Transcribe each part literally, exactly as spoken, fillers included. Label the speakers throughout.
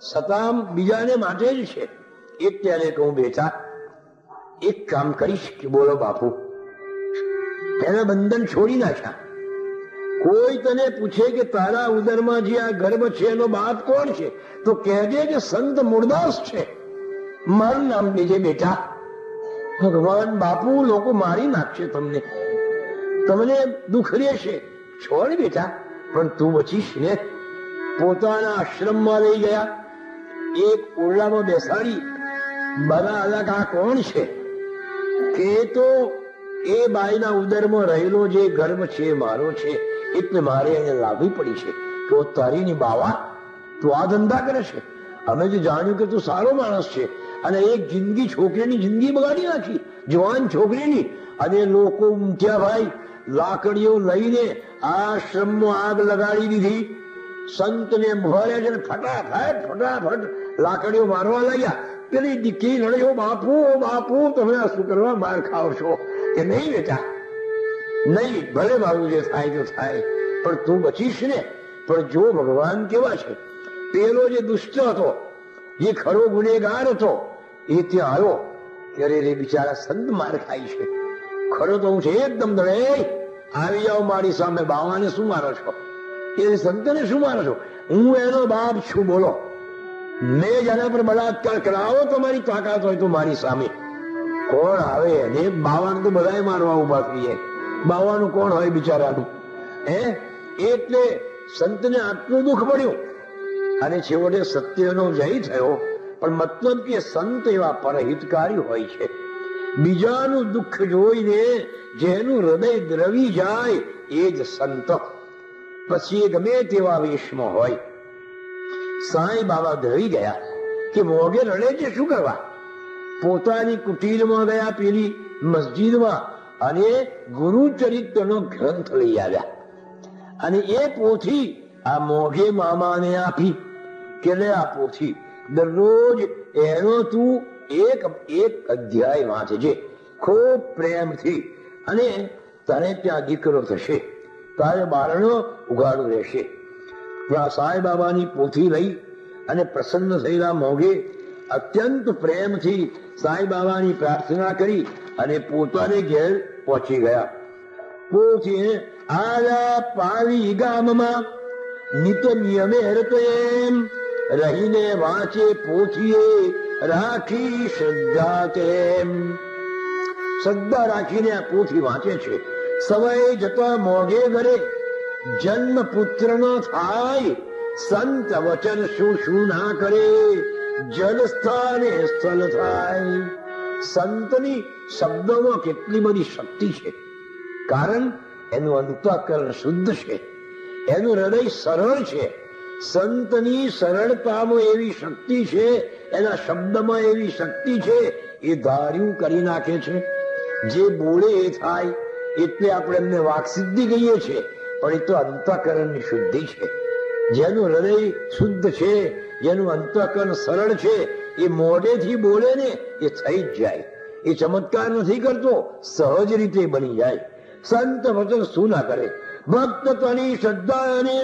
Speaker 1: છતાં બીજાને માટે જ છે. એક ત્યારે કહું બેટા એક કામ કરીશ કે બોલો બાપુ, એના બંધન છોડી નાખ્યા. કોઈ તને પૂછે કે તારા ઉદરમાં જે આ ગર્ભ છે એનો બાપ કોણ છે, તો કહેજે કે સંત મૂળદાસ છે. મારું નામ લેજે બેટા. ભગવાન બાપુ લોકો મારી નાખશે તમને, તમને દુઃખ રહેશે. છોડ બેટા, પણ તું બચીશ ને. પોતાના આશ્રમમાં લઈ ગયા, એક ઓરડામાં બેસાડી બધા અલગ આ કોણ છે કે તો એ બાઈના ઉદરમાં રહેલો જે ગર્ભ છે મારો છે, એટલે મારે એને લાવવી પડી છે કે તારીની બાવા તું આ ધંધા કરે છે. અમે જે જાણ્યું કે તું સારો માણસ છે અને એક જિંદગી છોકરીની જિંદગી બગાડી નાખી, જવાન છોકરીની. અને લોકો ઉમટ્યા ભાઈ, લાકડીઓ લઈને આશ્રમમાં આગ લગાડી દીધી. સંતને ભર્યા છે, ફટાફટ ફટાફટ લાકડીઓ મારવા લાગ્યા. પેલી દીકરી લડ્યો, બાપુ બાપુ તમે આ શું કરવા માર ખાવ છો? કે નહીં બેટા નહીં, ભલે મારું જે થાય તો થાય, પણ તું બચીશ ને. પણ જો ભગવાન કેવા છે, પેલો જે દુષ્ટ હતો, જે ખરો ગુનેગાર હતો, એ ત્યાં આવ્યો ત્યારે રે બિચારા સંત માર ખાય છે. ખરો તો હું છે એકદમ દળે આવી જાઓ મારી સામે, બાવાને શું મારો છો, એ સંતને શું મારો છો? હું એનો બાપ છું. બોલો, મેં જેના પર બળાત્કાર કરાવો તમારી તાકાત હોય તો મારી સામે. કોણ આવે એને? બાવાને તો બધાય મારવા ઉભા થઈએ. બાવાનું કોણ હોય બિચારાનું? હે એટલે સંતને આટલું દુઃખ પડ્યું અને છેવટે સત્યનો જય થયો. પણ મતલબ કે સંત એવા પરહિતકારી હોય છે. બીજાનું દુઃખ જોઈને જેનું હૃદય દ્રવી જાય એ જ સંત. પછી એ ગમે તેવા વેશમાં હોય. સાંઈ બાબા દ્રવી ગયા કે મોગે રડે છે શું કરવા? પોતાની કુટીરમાં ગયા, પેલી મસ્જિદમાં, અને ગુરુચરિત્રનો ગ્રંથ લઈ આવ્યા અને એ પોથી આ મોઘે મામાને આપી કે લે આ પોથી દરરોજ એનો તું એક એક અધ્યાય વાંચજે ખૂબ પ્રેમથી, અને તને ત્યાં દીકરો થશે, તારે બારણો ઉગાડું રહેશે. સાંઈ બાબાની પોથી લઈ અને પ્રસન્ન થયેલા મોઘે અત્યંત પ્રેમથી સાંઈ બાબાની પ્રાર્થના કરી અને પોતાને ઘેર પહોંચી ગયા. પોથી આયા પાવી ગામમાં નિત નિયમે રતેમ રહીને વાંચે પોથીએ રાખી શ્રદ્ધા તેમ. શ્રદ્ધા રાખીને આ પોથી વાંચે છે. સમય જતા મોઘે ઘરે જન્મ પુત્ર ન થાય, સંત વચન શું શું ના કરે, જલ સ્થાને સ્થળ થાય. સંતની શબ્દોમાં કેટલી બધી શક્તિ છે, કારણ એનું અંતઃકરણ શુદ્ધ છે, એનું હૃદય સરળ છે. સંતની સરળતામાં એવી શક્તિ છે, એના શબ્દમાં એવી શક્તિ છે, એ ધાર્યું કરી નાખે છે. જે બોલે એ થાય, એટલે આપણે એમને વાક્સિદ્ધિ કહીએ છીએ, પણ એ તો અંતઃકરણની શુદ્ધિ છે. જેનું હૃદય શુદ્ધ છે, જેનું અંતઃકરણ સરળ છે, એ મોઢેથી બોલે ને એ થઈ જ જાય. એ ચમત્કાર નથી કરતો, સહજ રીતે બની જાય. સંત વચન શું ના કરે? ભક્ત તની શ્રદ્ધા અને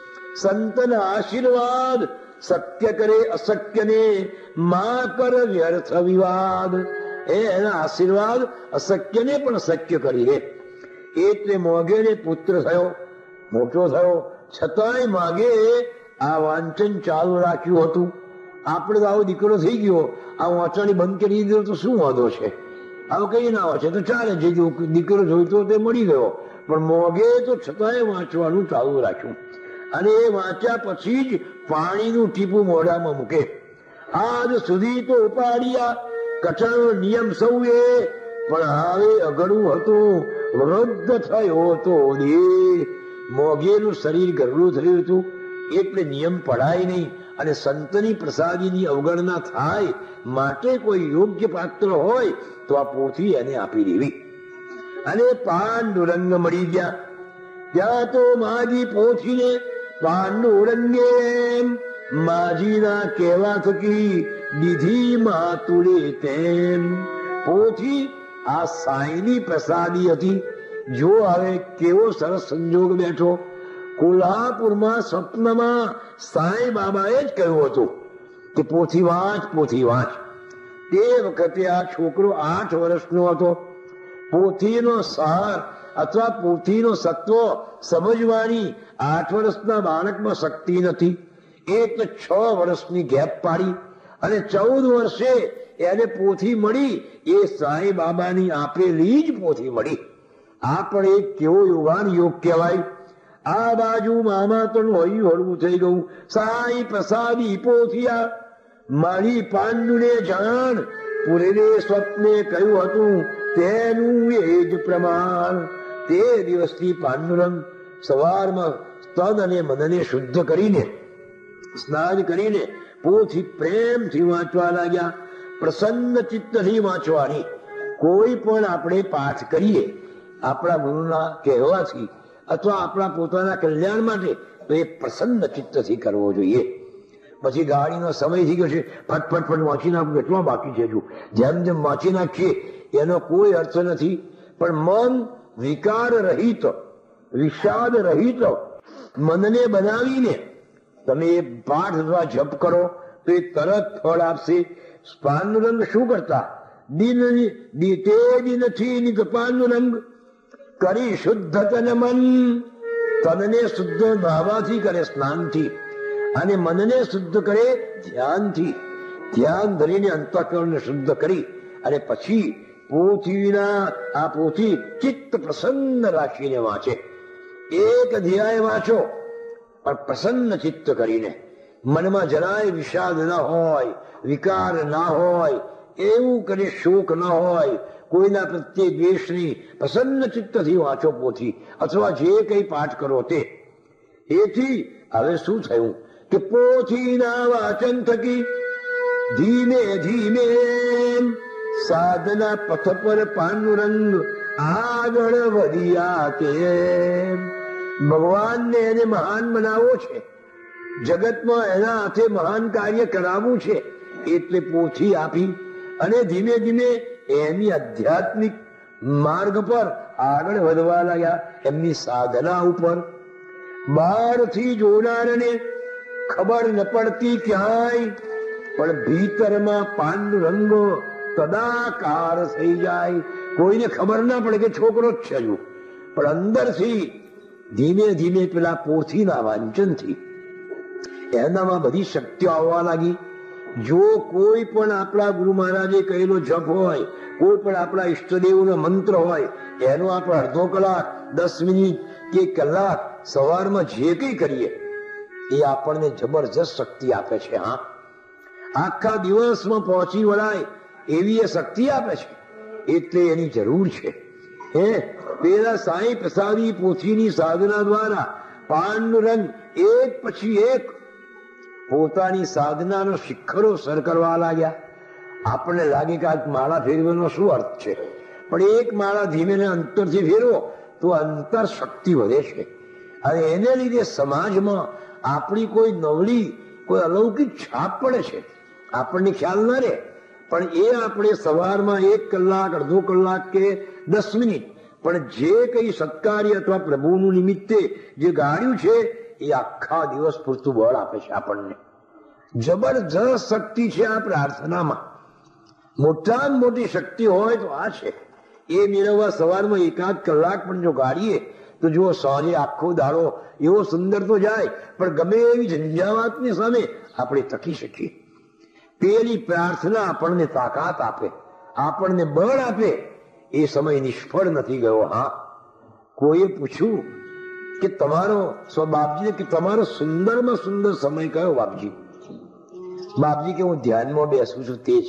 Speaker 1: સંતના આશીર્વાદ, સત્ય કરે અશક્યને મા કર વ્યર્થ વિવાદ. એ એના આશીર્વાદ અશક્યને પણ શક્ય કરી દે. એટલે મોઘેને પુત્ર થયો, મોટો થયો, છતાંય માગે આ વાંચન ચાલુ રાખ્યું હતું. આપણે તો આવો દીકરો થઈ ગયો, આ વાંચવાની બંધ કરી દીધો તો શું વાંધો છે? આવું કઈ ના વાંચે તો ચાલે, જે દીકરો જોઈતો તે મળી ગયો. પણ મોઘે તો છતાંય વાંચવાનું ચાલુ રાખ્યું. અને એ વાંચ્યા પછી જ પાણીનું ટીપું મોઢામાં મૂકે. આજ સુધી તો ઉપાડ્યા કઠણ નિયમ સૌએ, પણ હવે અઘડું હતું, વૃદ્ધ થયો તો દેહ. મોઘેનું શરીર ગરડું થયું હતું, એટલે નિયમ પડાય નહીં અને સંતની પ્રસાદીની અવગણના થાય. માટે કોઈ યોગ્ય પાત્ર હોય તો આ પોથી એને આપી દેવી. અને પાંડુરંગ મળી ગયા. ત્યાં તો માજી પોથીને પાંડુરંગે માજીના કહેવા થકી દીધી માતુડે તેમ. પોથી આ સાંઈની પ્રસાદી હતી. જો હવે કેવો સરસ સંજોગ બેઠો. કોલ્હાપુરમાં સ્વપ્નમાં સાંઈ બાબાએ જ કહ્યું હતું કે પોથી વાંચ પોથી વાંચ. તે વખતે આ છોકરો આઠ વર્ષનો હતો. પોથીનો સાર અથવા પોથીનો સત્વ સમજવાની આઠ વર્ષના બાળકમાં શક્તિ નથી. એ તો છ વર્ષની ગેપ પાડી અને ચૌદ વર્ષે એને પોથી મળી. એ સાંઈ બાબાની આપેલી જ પોથી મળી. આ પણ એક કેવો યોગાન યોગ કહેવાય. આ બાજુ મામા તો લોહી હળવું થઈ ગયું. સાંઈ પ્રસાદી પોથિયા મારી પાંડુને જાણ. પૂરેને સ્વપ્ને કહ્યું હતું તેનું એ જ પ્રમાણ. તે દિવસથી પાંડુરંગ સવારમાં તન અને મનને શુદ્ધ કરીને સ્નાન કરીને પોથી પ્રેમથી વાંચવા લાગ્યા. પ્રસન્ન ચિત્તથી વાંચવાની. કોઈ પણ આપણે પાઠ કરીએ આપણા ગુરુના કહેવાથી અથવા આપણા પોતાના કલ્યાણ માટે તો એ પ્રસન્ન ચિત્તથી કરવો જોઈએ. પછી ગાડીનો સમય થઈ ગયો છે, ફટફટ ફટ વાંચી નાખવું, કેટલો બાકી છે હજુ. જેમ જેમ વાંચી નાખીએ એનો કોઈ અર્થ નથી. પણ મન વિકાર રહિત વિષાદ રહિત મનને બનાવીને તમે એ પાઠ અથવા જપ કરો તો એ તરત ફળ આપશે. પાંડુરંગ શું કરતા? દિન તે દિનથી પાંડુરંગ કરી શુદ્ધ તન મન. તનને શુદ્ધ નાહવાથી કરે, સ્નાનથી, અને મનને શુદ્ધ કરે ધ્યાનથી. ધ્યાન ધરીને અંતઃકરણને શુદ્ધ કરી અને પછી પોથીના આ પોથી ચિત્ત પ્રસન્ન રાખીને વાંચે. એક અધ્યાય વાંચો પણ પ્રસન્ન ચિત્ત કરીને, મનમાં જરાય વિષાદ ના હોય, વિકાર ના હોય, એવું કરે શોક ના હોય, કોઈના પ્રત્યે દ્વેષ નહીં. પ્રસન્ન ચિત્તથી વાંચો પોથી અથવા જે કઈ પાઠ કરો તે. એથી હવે શું થયું કે પોથીના વાચન થકી ધીમે ધીમે સાધના પથ પર પાંડુરંગ આગળ વધ્યા. તે ભગવાનને એને મહાન બનાવવો છે, જગતમાં એના હાથે મહાન કાર્ય કરાવવું છે, એટલે પોથી આપી અને ધીમે ધીમે એની આધ્યાત્મિક માર્ગ પર આગળ વધવા લાગ્યા. એમની સાધના ઉપર બહારથી જોનારને ખબર ન પડતી ક્યાંય, પણ ભીતરમાં પાંડુરંગો તદાકાર થઈ જાય. કોઈને ખબર ના પડે કે છોકરો જ છે હજુ, પણ અંદરથી ધીમે ધીમે પેલા પોથીના વાંચનથી એનામાં બધી શક્તિઓ આવવા લાગી. જો કોઈ પણ આપણા ગુરુ મહારાજે કહેલો જપ હોય, કોઈ પણ આપણા ઈષ્ટદેવનો મંત્ર હોય, એનો આપણે અડધો કલાક, દસ મિનિટ કે કલાક સવારમાં જે કઈ કરીએ એ આપણને જબરજસ્ત શક્તિ આપે છે. હા, આખા દિવસમાં પહોંચી વળાય એવી એ શક્તિ આપે છે. એટલે એની જરૂર છે. હે પેલા સાંઈ પ્રસાદી પોથીની સાધના દ્વારા પાંડુરંગ એક પછી એક પોતાની સાધનાનો શિખરો સર કરવા લાગ્યા. આપણને લાગે કે આ માળા ફેરવાનો શું અર્થ છે, પણ એક માળા ધીમે અંતરથી ફેરવો તો અંતર શક્તિ વધે છે. અને એને લીધે સમાજમાં આપણી કોઈ નવલી, કોઈ અલૌકિક છાપ પડે છે. આપણને ખ્યાલ ના રહે, પણ એ આપણે સવારમાં એક કલાક, અડધો કલાક કે દસ મિનિટ પણ જે કઈ સત્કાર્ય અથવા પ્રભુનું નિમિત્તે જે ગાળ્યું છે એ આખા દિવસ પૂરતું બળ આપે છે આપણને. જબરજસ્ત શક્તિ છે આ પ્રાર્થનામાં. મોટામાં મોટી શક્તિ હોય તો આ છે. એ મેળવવા સવારમાં એકાદ કલાક પણ જો ગાળીએ તો જુઓ સાંજે આખો દાડો એવો સુંદર તો જાય, પણ ગમે એવી ઝંઝાવાતની સામે આપણે ટકી શકીએ. પેલી પ્રાર્થના આપણને તાકાત આપે, આપણને બળ આપે. એ સમય નિષ્ફળ નથી ગયો. હા, કોઈએ પૂછ્યું કે તમારો સ્વ બાપજીને કે તમારો સુંદરમાં સુંદર સમય કયો બાપજી? બાપજી કે હું ધ્યાનમાં બેસું છું તે જ.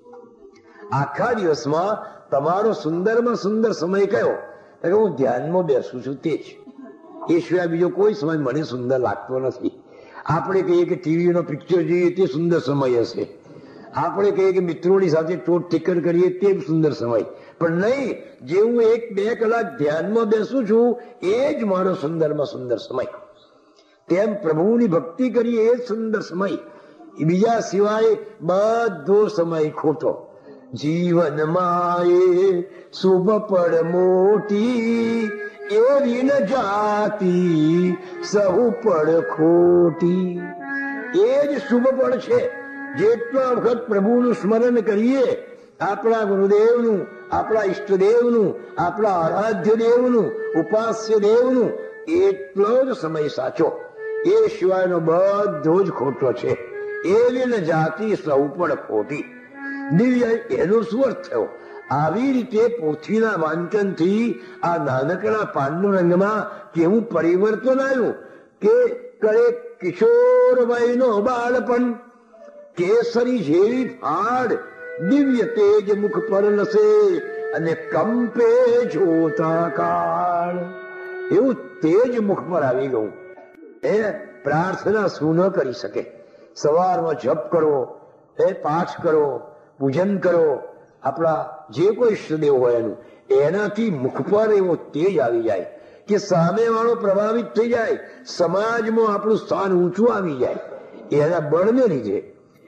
Speaker 1: આખા દિવસમાં તમારો સુંદરમાં સુંદર સમય કયો? હું ધ્યાનમાં બેસું છું તે જ. એ સિવાય બીજો કોઈ સમય મને સુંદર લાગતો નથી. આપણે કહીએ કે ટીવીનો પિક્ચર જોઈએ તે સુંદર સમય હશે, આપણે કહીએ કે મિત્રોની સાથે ટોટ ટિકર કરીએ તે સુંદર સમય, પણ નહીં, જે હું એક બે કલાક ધ્યાનમાં બેસું છું એ જ મારો સુંદરમાં સુંદર સમય. તેમ પ્રભુની ભક્તિ કરીએ એ જ સુંદર સમય. બીજા સિવાય બધો સમય ખોટો. જીવનમાં એ શુભ પડ મોટી, એવી ન જાતી સહુ પડ ખોટી. એ જ શુભ પડ છે, જેટલા વખત પ્રભુનું સ્મરણ કરીએ, આપણા ગુરુદેવનું, આપણા ઈષ્ટદેવનું, આપણા આરાધ્ય દેવનું, ઉપાસ્ય દેવનું, એટલો જ સમય સાચો. એ સિવાયનો બધો જ ખોટો છે. એવી જાતિ સૌ પણ ખોટી. દિવ્ય એનો શું અર્થ થયો? આવી રીતે પોથીના વાંચનથી આ નાનકડા પાંડુરંગમાં કેવું પરિવર્તન આવ્યું કે કરે કિશોર વયનો બાળપણ, કેસરી જેવી ફાડ, દિવ્ય તેજ મુખ પર લસે અને કંપે જોતા કાળ. એવું તેજ મુખ પર આવી ગયું. એ પ્રાર્થના શું ન કરી શકે? સવારમાં જપ કરો, એ પાઠ કરો, પૂજન કરો, આપણા જે કોઈ ઈષ્ટદેવ હોય એનું, એનાથી મુખ પર એવો તેજ આવી જાય કે સામે વાળો પ્રભાવિત થઈ જાય, સમાજમાં આપણું સ્થાન ઊંચું આવી જાય એના બળને લીધે.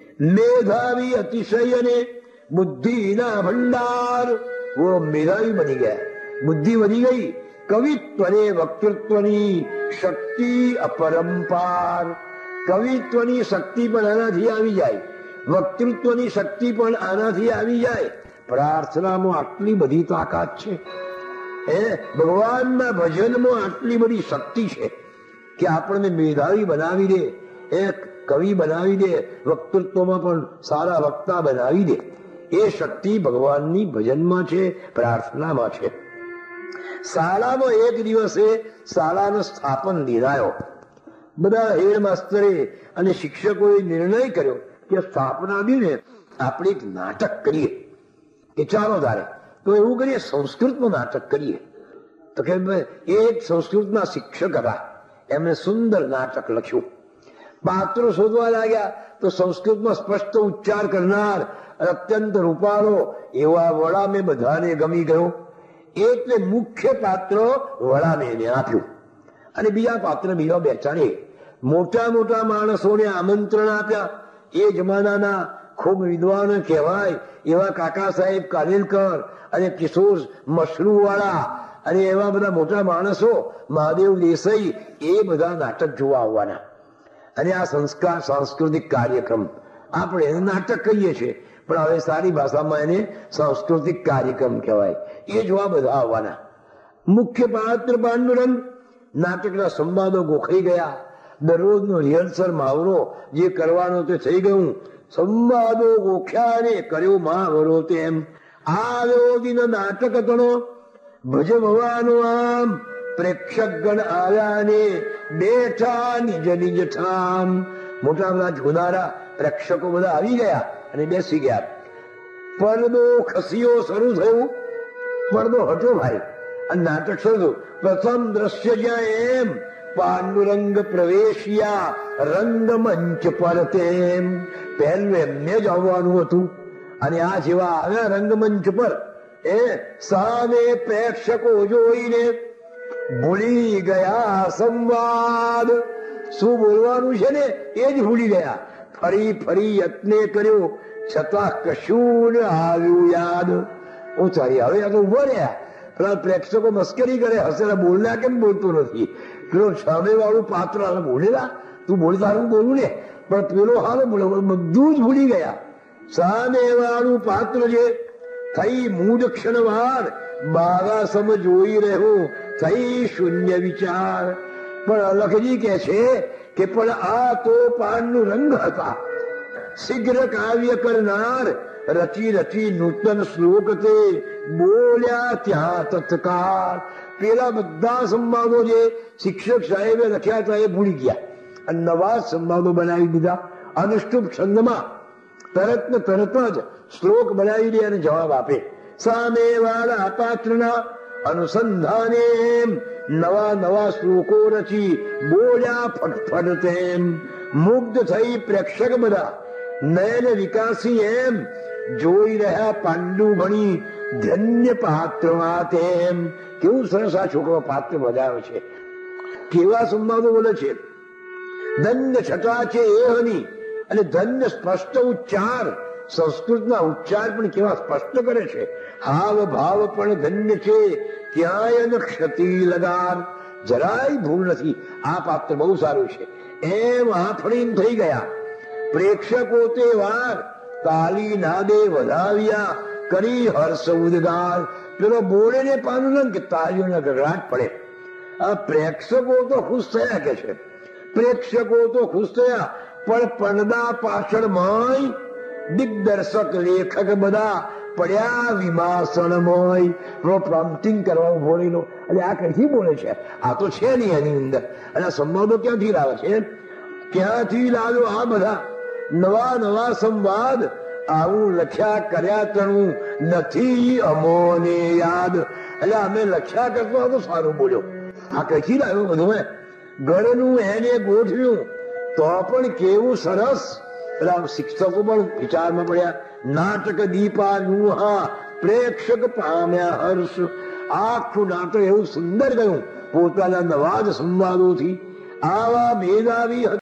Speaker 1: મેધાવી અતિશય અને બુદ્ધિના ભંડાર, वो મેધાવી બની ગયા, બુદ્ધિ વધી ગઈ. કવિત્વ ને વક્તૃત્વની શક્તિ અપરંપાર. કવિત્વની શક્તિ પણ આનાથી આવી જાય, વક્તૃત્વની શક્તિ પણ આનાથી આવી જાય. પ્રાર્થનામાં આટલી બધી તાકાત છે, એ ભગવાનના ભજનમાં આટલી બધી શક્તિ છે કે આપણને મેધાવી બનાવી દે, એક કવિ બનાવી દે, વક્તૃત્વમાં પણ સારા વક્તા બનાવી દે. એ શક્તિ ભગવાનની ભજનમાં છે, પ્રાર્થનામાં છે. શાળામાં એક દિવસે શાળાનો સ્થાપન દિનાયો. બધા હેડ માસ્તરે અને શિક્ષકોએ નિર્ણય કર્યો કે સ્થાપના દિને આપણે એક નાટક કરીએ. કે ચાલો તારે તો એવું કરીએ, સંસ્કૃતનું નાટક કરીએ. તો કે એક સંસ્કૃતના શિક્ષક હતા, એમણે સુંદર નાટક લખ્યું. પાત્રો શોધવા લાગ્યા તો સંસ્કૃતમાં સ્પષ્ટ ઉચ્ચાર કરનાર અત્યંત રૂપાળો એવા વડા મેં બધાને ગમી ગયો. એટલે મુખ્ય પાત્ર વડા મેં આપ્યું અને બીજા પાત્ર બીજા બેચાડે. મોટા મોટા માણસોને આમંત્રણ આપ્યા. એ જમાનાના ખૂબ વિદ્વાન કહેવાય એવા કાકા સાહેબ કારેલકર અને કિશોર મશરૂ વાળા અને એવા બધા મોટા માણસો, મહાદેવ દેસાઈ, એ બધા નાટક જોવા આવવાના. અને આ સંસ્કાર સાંસ્કૃતિક કાર્યક્રમ આપણે એને નાટક કહીએ છીએ, પણ હવે સારી ભાષામાં એને સાંસ્કૃતિક કાર્યક્રમ કહેવાય. એ જોવા બધા આવવાના. મુખ્ય પાત્ર પાંડુરંગ. નાટકના સંવાદો ગોખાઈ ગયા. દરરોજનો રિહર્સલ મહાવરો જે કરવાનો તે થઈ ગયું. સંવાદો ગોખ્યા ને કર્યો મહાવરો તેમ. આવ્યો દિન નાટક તણો ભજ ભવાનો આમ. પ્રેક્ષક ગણ આવ્યા ને બેઠા નિજ નિજ ઠામ. મોટા બધા જોનારા પ્રેક્ષકો બધા આવી ગયા અને બેસી ગયા. પડદો ખસ્યો શરૂ થયું. પડદો હટો ભાઈ અને નાટક શરૂ. પ્રથમ દ્રશ્ય જ્યાં એમ પાંડુરંગ પ્રવેશિયા રંગમંચ પર તેમ. પહેલું એમને જ આવવાનું હતું અને આ જેવા આવ્યા રંગમંચ પર, એ સામે પ્રેક્ષકો જોઈને ભૂલી ગયા સંવાદ. શું બોલવાનું છે ને એ જ ભૂલી ગયા. ફરી ફરી યત્ન કર્યો છતાં કશું ન આવ્યું યાદ. ઓ ચાલી હવે આ તો ઉભો રહ્યા. પેલા પ્રેક્ષકો મસ્કરી કરે, હસેલા, બોલના કેમ બોલતો નથી? પેલો સામે વાળું પાત્ર બોલેલા, તું બોલતા હું બોલું ને, પણ પેલો હાલ બધું જ ભૂલી ગયા. સામે વાળું પાત્ર જે થઈ મૂળ ક્ષણવાર બારા સમ જોઈ રહ્યો, થઈ શૂન્ય વિચાર. પણ અલખજી કે છે કે પણ આ તો પાંડુરંગ હતા, શીઘ્ર કાવ્ય કરનાર. રચી રચી નૂતન શ્લોક તે બોલ્યા ત્યાં તત્કાળ. પેલા બધા સંવાદો જે શિક્ષક સાહેબે લખ્યા હતા એ ભૂલી ગયા અને નવા સંવાદો બનાવી દીધા. અનુષ્ટુપ છંદમાં તરત ને તરત જ શ્લોક બનાવી દે અને જવાબ આપે. સામે વાળા પાત્રના અનુસંધાને નવા નવા શ્લોકો રચી બોલ્યા ફટફટ તેમ. મુગ્ધ થઈ પ્રેક્ષક બધા નયન વિકાસી એમ જોઈ રહ્યા પાંડુ ભણી ધન્ય પાત્રમાં તેમ. કેવું સરસ આ છોકરો પાત્ર બજાવે છે, કેવા સંવાદો બોલે છે. ધન્ય છટા છે એ હની અને ધન્ય સ્પષ્ટ ઉચ્ચાર. સંસ્કૃતના ઉચ્ચાર પણ કેવા સ્પષ્ટ કરે છે. હાવ ભાવ પણ ધન્ય છે, ક્યાંય ક્ષતિ લગાર. જરાય ભૂલ નથી. આ પાત્ર બહુ સારું છે એમ આફડીને થઈ ગયા. પ્રેક્ષકો તે વાર કાલી નાદે વધાવ્યા કરી હર્ષ ઉદ્ગાર. પેલો બોલે ને પાનું કે તાળીઓના ગગડાટ પડે. આ પ્રેક્ષકો તો ખુશ થયા કે છે, પ્રેક્ષકો તો ખુશ થયા, પણ પડદા પાછળમાં દિગ્દર્શક લેખક બધા પડ્યા વિમાસણમય. પ્રોમ્પ્ટિંગ કરવા ઉભો રહેલો. એટલે આ કઈથી બોલે છે? આ તો છે નહીં એની અંદર. અને સંવાદો ક્યાંથી લાવે છે? ક્યાંથી લાવ્યો આ બધા નવા નવા સંવાદ? આવું લખ્યા કર્યા તણું નથી અમોને યાદ. એટલે અમે લખ્યા કરતો હતો સારું બોલ્યો. આ કઈથી લાવ્યો બધું? ગળનું એને ગોઠવ્યું તો પણ કેવું સરસ. એટલે શિક્ષકો પણ વિચારમાં પડ્યા. નાટક દીપા નુહા પ્રેક્ષક પામ્યા હર્ષ. આખું નાટક એવું સુંદર ગયું પોતાના નવા જ સંવાદોથી. આવા મેધાવી